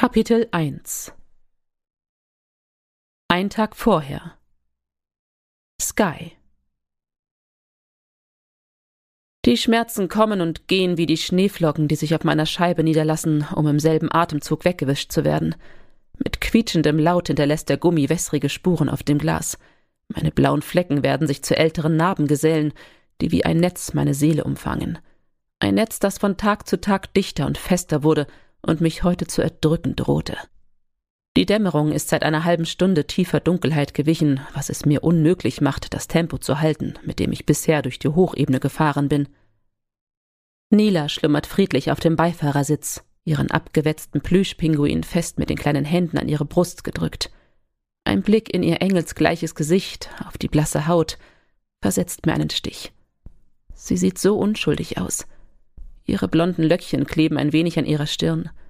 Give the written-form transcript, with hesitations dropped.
Kapitel 1 Ein Tag vorher. Sky. Die Schmerzen kommen und gehen wie die Schneeflocken, die sich auf meiner Scheibe niederlassen, um im selben Atemzug weggewischt zu werden. Mit quietschendem Laut hinterlässt der Gummi wässrige Spuren auf dem Glas. Meine blauen Flecken werden sich zu älteren Narben gesellen, die wie ein Netz meine Seele umfangen. Ein Netz, das von Tag zu Tag dichter und fester wurde und mich heute zu erdrücken drohte. Die Dämmerung ist seit einer halben Stunde tiefer Dunkelheit gewichen, was es mir unmöglich macht, das Tempo zu halten, mit dem ich bisher durch die Hochebene gefahren bin. Nila schlummert friedlich auf dem Beifahrersitz, ihren abgewetzten Plüschpinguin fest mit den kleinen Händen an ihre Brust gedrückt. Ein Blick in ihr engelsgleiches Gesicht, auf die blasse Haut, versetzt mir einen Stich. Sie sieht so unschuldig aus. Ihre blonden Löckchen kleben ein wenig an ihrer Stirn.